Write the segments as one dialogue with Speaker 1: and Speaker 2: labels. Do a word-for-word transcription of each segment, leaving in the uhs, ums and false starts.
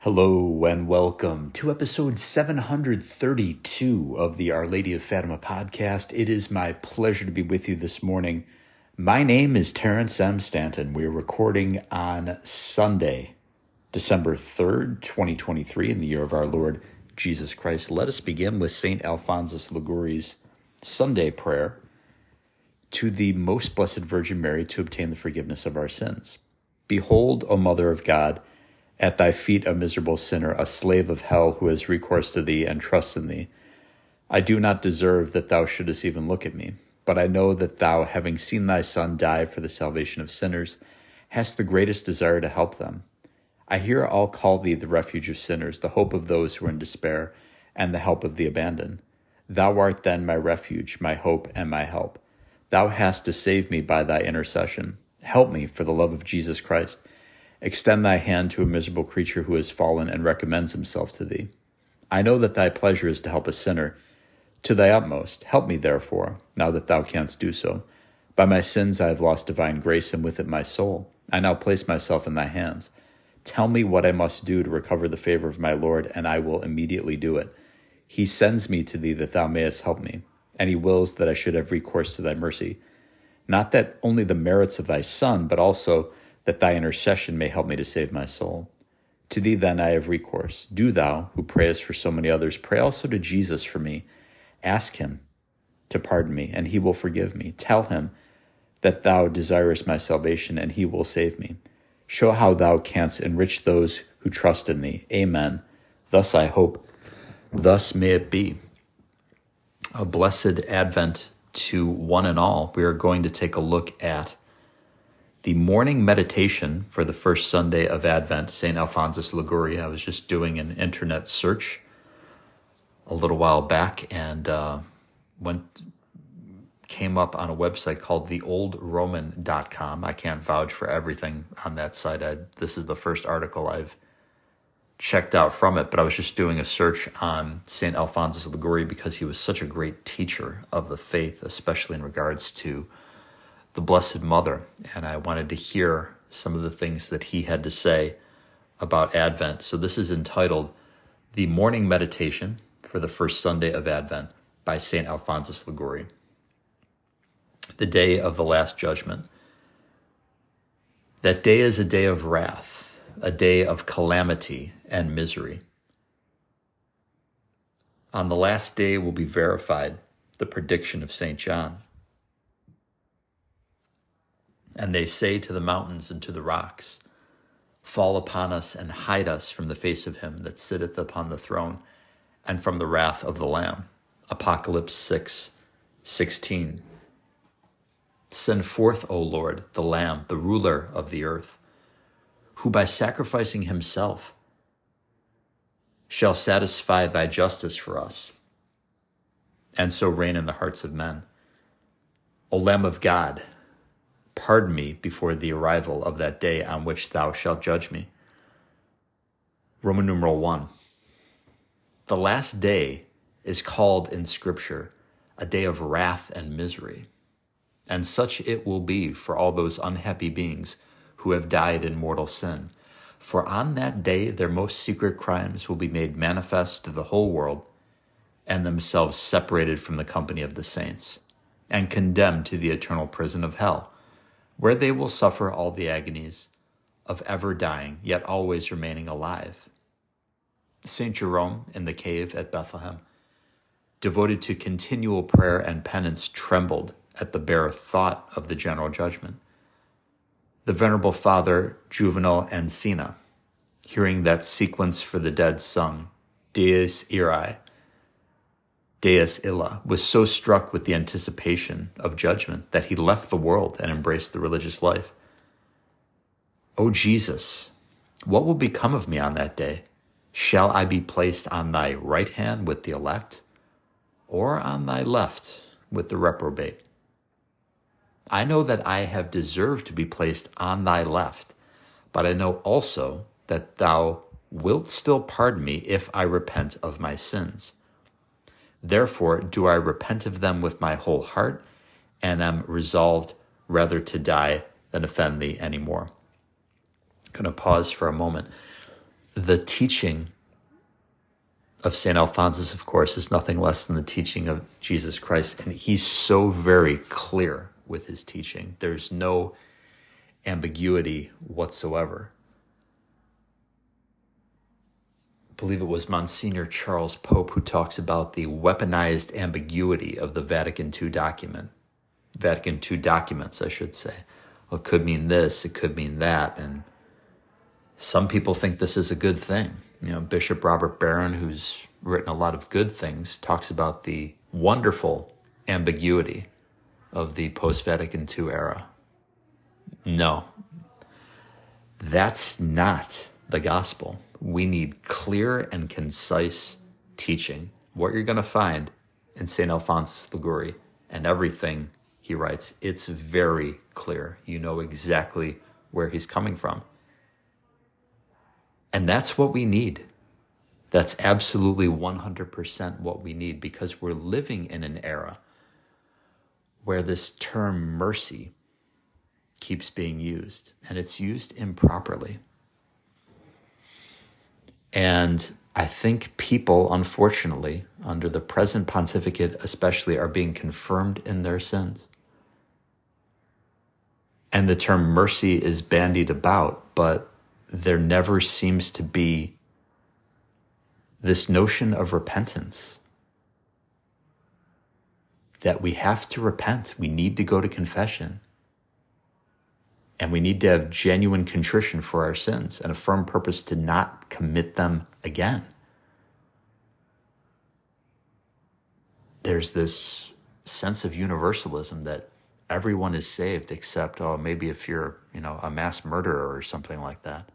Speaker 1: Hello and welcome to episode seven hundred thirty-two of the Our Lady of Fatima podcast. It is my pleasure to be with you this morning. My name is Terrence M. Stanton. We're recording on Sunday, December third, twenty twenty-three, in the year of our Lord Jesus Christ. Let us begin with Saint Alphonsus Liguori's Sunday prayer to the Most Blessed Virgin Mary to obtain the forgiveness of our sins. Behold, O Mother of God, at thy feet a miserable sinner, a slave of hell who has recourse to thee and trusts in thee. I do not deserve that thou shouldest even look at me, but I know that thou, having seen thy Son die for the salvation of sinners, hast the greatest desire to help them. I hear all call thee the refuge of sinners, the hope of those who are in despair, and the help of the abandoned. Thou art then my refuge, my hope, and my help. Thou hast to save me by thy intercession. Help me for the love of Jesus Christ. Extend thy hand to a miserable creature who has fallen and recommends himself to thee. I know that thy pleasure is to help a sinner to thy utmost. Help me, therefore, now that thou canst do so. By my sins I have lost divine grace, and with it my soul. I now place myself in thy hands. Tell me what I must do to recover the favor of my Lord, and I will immediately do it. He sends me to thee that thou mayest help me, and he wills that I should have recourse to thy mercy. Not that only the merits of thy Son, but also that thy intercession may help me to save my soul. To thee then I have recourse. Do thou, who prayest for so many others, pray also to Jesus for me. Ask him to pardon me, and he will forgive me. Tell him that thou desirest my salvation, and he will save me. Show how thou canst enrich those who trust in thee. Amen. Thus I hope. Thus may it be. A blessed Advent to one and all. We are going to take a look at the morning meditation for the first Sunday of Advent, Saint Alphonsus Liguori. I was just doing an internet search a little while back and uh, went came up on a website called the old roman dot com. I can't vouch for everything on that site. I, this is the first article I've checked out from it, but I was just doing a search on Saint Alphonsus Liguori because he was such a great teacher of the faith, especially in regards to the Blessed Mother, and I wanted to hear some of the things that he had to say about Advent. So this is entitled The Morning Meditation for the First Sunday of Advent by Saint Alphonsus Liguori. The Day of the Last Judgment. That day is a day of wrath, a day of calamity and misery. On the last day will be verified the prediction of Saint John. And they say to the mountains and to the rocks, fall upon us and hide us from the face of him that sitteth upon the throne and from the wrath of the Lamb. Apocalypse six sixteen. Send forth, O Lord, the Lamb, the ruler of the earth, who by sacrificing himself shall satisfy thy justice for us, and so reign in the hearts of men. O Lamb of God, pardon me before the arrival of that day on which thou shalt judge me. Roman numeral one. The last day is called in Scripture a day of wrath and misery, and such it will be for all those unhappy beings who have died in mortal sin. For on that day their most secret crimes will be made manifest to the whole world, and themselves separated from the company of the saints, and condemned to the eternal prison of hell, where they will suffer all the agonies of ever dying, yet always remaining alive. Saint Jerome, in the cave at Bethlehem, devoted to continual prayer and penance, trembled at the bare thought of the general judgment. The Venerable Father Juvenal Encina, hearing that sequence for the dead sung, Dies Irae, Deus Illa, was so struck with the anticipation of judgment that he left the world and embraced the religious life. O Jesus, what will become of me on that day? Shall I be placed on thy right hand with the elect, or on thy left with the reprobate? I know that I have deserved to be placed on thy left, but I know also that thou wilt still pardon me if I repent of my sins. Therefore do I repent of them with my whole heart, and am resolved rather to die than offend thee any more. I'm going to pause for a moment. the teaching of Saint Alphonsus, of course, is nothing less than the teaching of Jesus Christ. And he's so very clear with his teaching. There's no ambiguity whatsoever. I believe it was Monsignor Charles Pope who talks about the weaponized ambiguity of the Vatican two document. Vatican two documents, I should say. Well, it could mean this, it could mean that. And some people think this is a good thing. You know, Bishop Robert Barron, who's written a lot of good things, talks about the wonderful ambiguity of the post-Vatican two era. No, that's not the gospel. We need clear and concise teaching. What you're going to find in Saint Alphonsus Liguori and everything he writes, it's very clear. You know exactly where he's coming from. And that's what we need. That's absolutely one hundred percent what we need, because we're living in an era where this term mercy keeps being used, and it's used improperly. And I think people, unfortunately, under the present pontificate especially, are being confirmed in their sins. And the term mercy is bandied about, but there never seems to be this notion of repentance. That we have to repent. We need to go to confession. And we need to have genuine contrition for our sins and a firm purpose to not commit them again. There's this sense of universalism that everyone is saved except, oh, maybe if you're, you know, a mass murderer or something like that.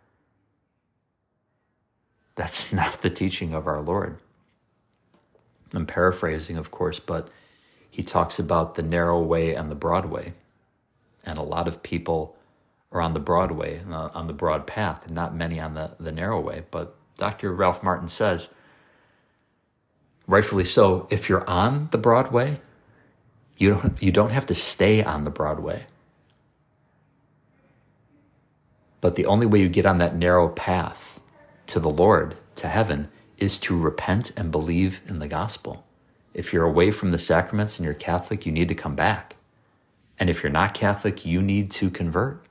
Speaker 1: That's not the teaching of our Lord. I'm paraphrasing, of course, but he talks about the narrow way and the broad way. And a lot of people are on the broad way, on the broad path, and not many on the, the narrow way. But Doctor Ralph Martin says, rightfully so, if you're on the broad way, you don't, you don't have to stay on the broad way. But the only way you get on that narrow path to the Lord, to heaven, is to repent and believe in the gospel. If you're away from the sacraments and you're Catholic, you need to come back. And if you're not Catholic, you need to convert.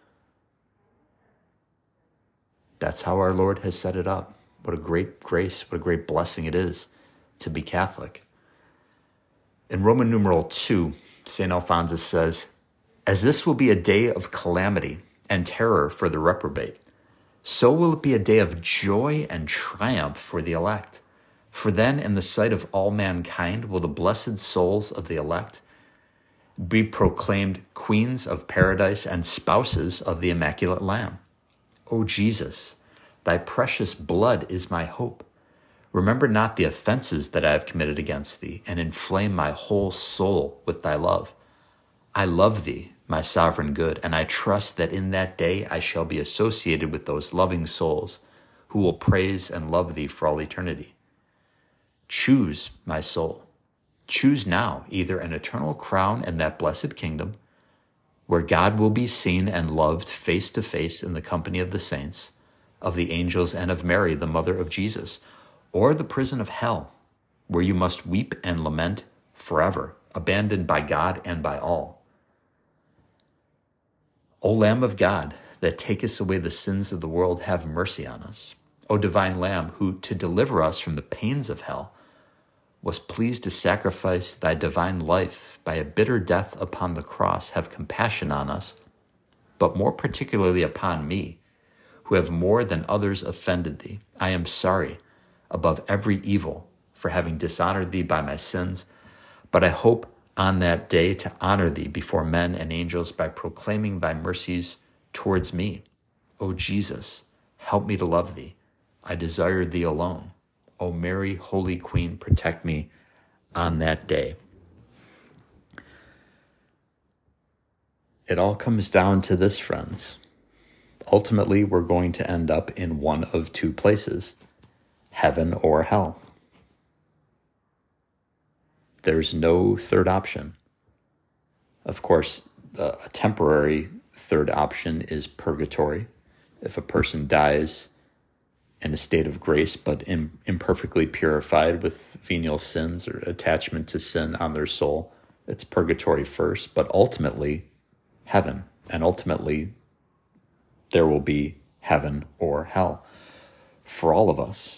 Speaker 1: That's how our Lord has set it up. What a great grace, what a great blessing it is to be Catholic. In Roman numeral two, Saint Alphonsus says, "As this will be a day of calamity and terror for the reprobate, so will it be a day of joy and triumph for the elect. For then, in the sight of all mankind, will the blessed souls of the elect be proclaimed queens of paradise and spouses of the Immaculate Lamb. O Jesus, thy precious blood is my hope. Remember not the offenses that I have committed against thee, and inflame my whole soul with thy love. I love thee, my sovereign good, and I trust that in that day I shall be associated with those loving souls who will praise and love thee for all eternity. Choose, my soul. Choose now either an eternal crown in that blessed kingdom, where God will be seen and loved face to face in the company of the saints, of the angels, and of Mary, the mother of Jesus, or the prison of hell, where you must weep and lament forever, abandoned by God and by all. O Lamb of God, that takest away the sins of the world, have mercy on us. O divine Lamb, who, to deliver us from the pains of hell, was pleased to sacrifice thy divine life by a bitter death upon the cross, have compassion on us, but more particularly upon me, who have more than others offended thee. I am sorry above every evil for having dishonored thee by my sins, but I hope on that day to honor thee before men and angels by proclaiming thy mercies towards me. O Jesus, help me to love thee. I desire thee alone. O Mary, Holy Queen, protect me on that day." It all comes down to this, friends. Ultimately, we're going to end up in one of two places, heaven or hell. There's no third option. Of course, a temporary third option is purgatory. If a person dies a state of grace, but im- imperfectly purified with venial sins or attachment to sin on their soul. It's purgatory first, but ultimately heaven. And ultimately there will be heaven or hell for all of us.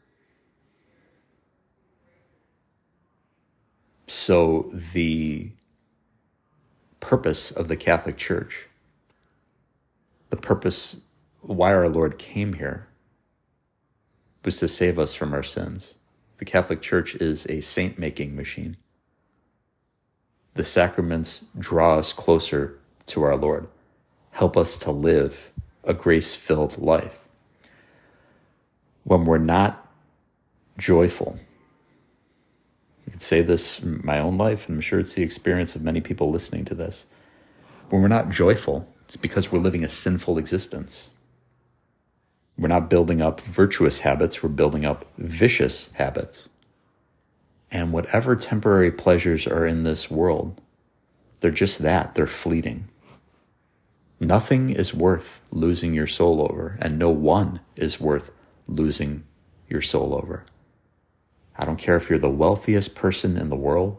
Speaker 1: So the purpose of the Catholic Church, the purpose why our Lord came here, was to save us from our sins. The Catholic Church is a saint-making machine. The sacraments draw us closer to our Lord, help us to live a grace-filled life. When we're not joyful, I could say this in my own life, and I'm sure it's the experience of many people listening to this. When we're not joyful, it's because we're living a sinful existence. We're not building up virtuous habits, we're building up vicious habits. And whatever temporary pleasures are in this world, they're just that, they're fleeting. Nothing is worth losing your soul over, and no one is worth losing your soul over. I don't care if you're the wealthiest person in the world.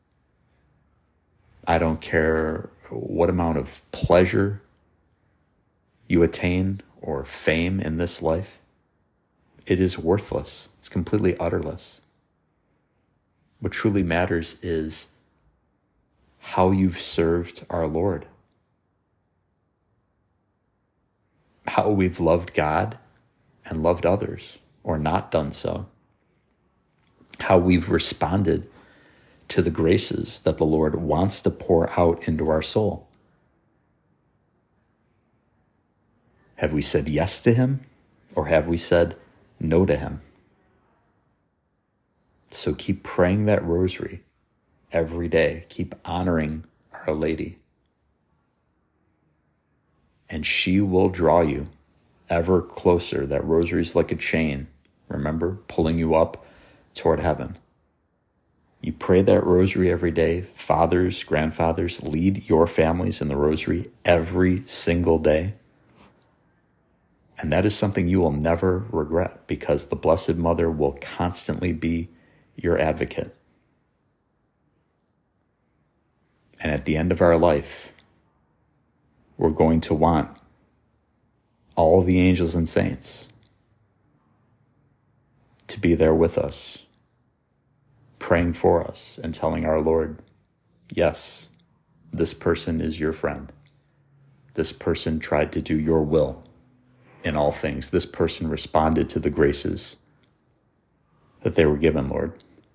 Speaker 1: I don't care what amount of pleasure you attain or fame in this life. It is worthless. It's completely utterless. What truly matters is how you've served our Lord, how we've loved God and loved others, or not done so, how we've responded to the graces that the Lord wants to pour out into our soul. Have we said yes to him, or have we said no to him? So keep praying that rosary every day. Keep honoring Our Lady. And she will draw you ever closer. That rosary is like a chain, remember, pulling you up toward heaven. You pray that rosary every day. Fathers, grandfathers, lead your families in the rosary every single day. And that is something you will never regret, because the Blessed Mother will constantly be your advocate. And at the end of our life, we're going to want all the angels and saints to be there with us, praying for us and telling our Lord, yes, this person is your friend. This person tried to do your will in all things. This person responded to the graces that they were given, Lord.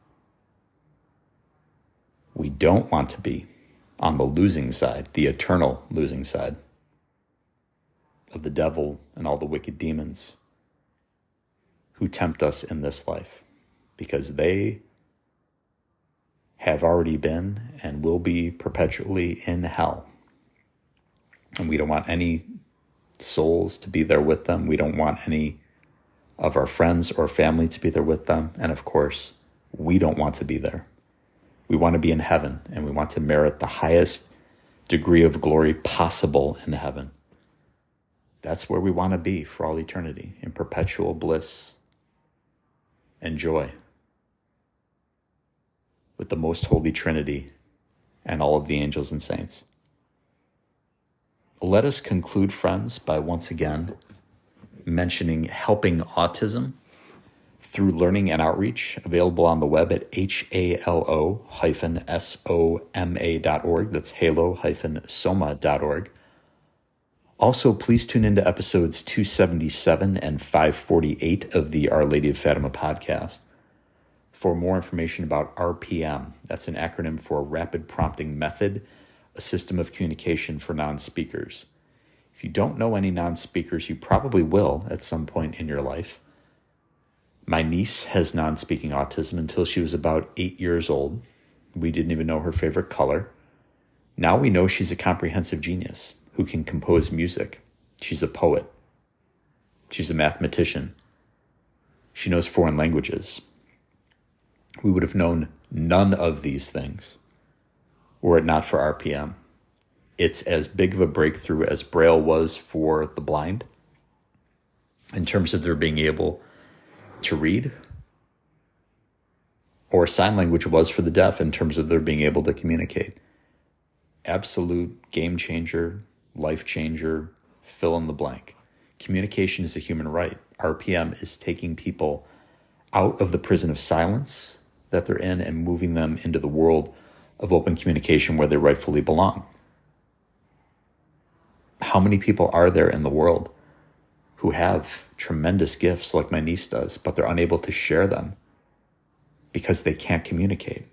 Speaker 1: We don't want to be on the losing side, the eternal losing side of the devil and all the wicked demons who tempt us in this life, because they have already been and will be perpetually in hell. And we don't want any souls to be there with them. We don't want any of our friends or family to be there with them. And of course, we don't want to be there. We want to be in heaven, and we want to merit the highest degree of glory possible in heaven. That's where we want to be for all eternity, in perpetual bliss and joy with the most holy Trinity and all of the angels and saints. Let us conclude, friends, by once again mentioning Helping Autism through Learning and Outreach, available on the web at H A L O S O M A dot org. That's halo soma dot org. Also, please tune into episodes two seventy-seven and five forty-eight of the Our Lady of Fatima podcast for more information about R P M. That's an acronym for Rapid Prompting Method, a system of communication for non-speakers. If you don't know any non-speakers, you probably will at some point in your life. My niece has non-speaking autism until she was about eight years old. We didn't even know her favorite color. Now we know she's a comprehensive genius who can compose music. She's a poet. She's a mathematician. She knows foreign languages. We would have known none of these things were it not for R P M. It's as big of a breakthrough as Braille was for the blind. in terms of their being able to read, or sign language was for the deaf in terms of their being able to communicate. Absolute game changer, life changer, fill in the blank. Communication is a human right. R P M is taking people out of the prison of silence that they're in and moving them into the world of open communication where they rightfully belong. How many people are there in the world who have tremendous gifts like my niece does, but they're unable to share them because they can't communicate?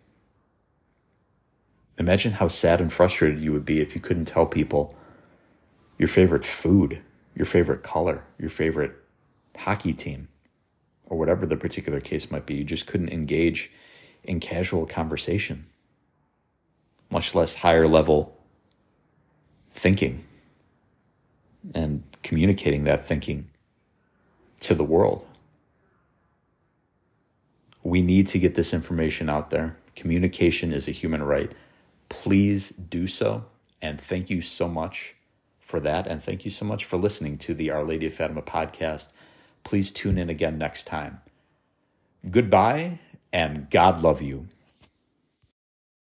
Speaker 1: Imagine how sad and frustrated you would be if you couldn't tell people your favorite food, your favorite color, your favorite hockey team, or whatever the particular case might be. You just couldn't engage in casual conversation, much less higher level thinking and communicating that thinking to the world. We need to get this information out there. Communication is a human right. Please do so. And thank you so much for that. And thank you so much for listening to the Our Lady of Fatima podcast. Please tune in again next time. Goodbye, and God love you.